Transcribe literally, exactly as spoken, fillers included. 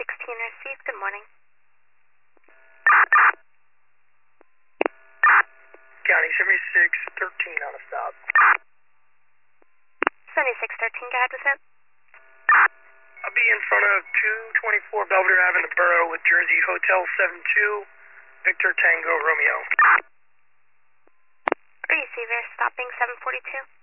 sixteen received. Good morning. County seventy-six thirteen on a stop. seventy-six thirteen, go ahead with it. I'll be in front of two twenty-four Belvedere Avenue, Borough with Jersey Hotel seven two, Victor Tango Romeo. Receiver, stopping seven forty-two.